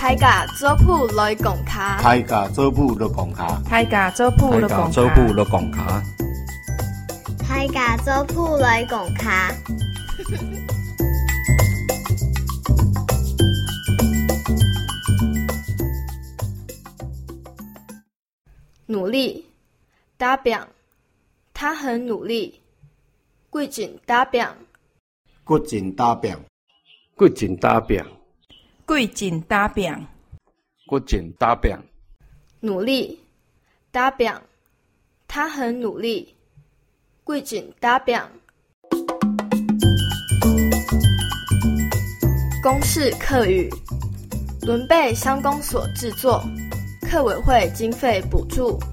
大家做谱来讲卡， 大家做谱来讲卡， 大家做谱来讲卡， 做谱来讲卡， 大家做谱来讲卡。 努力打拼，他很努力，规尽打拼， 骨尽打拼， 骨尽打拼， 贵尽打拼， 骨尽打拼， 努力打拼，他很努力，规尽打拼。公视客语，伦贝乡公所制作，客委会经费补助。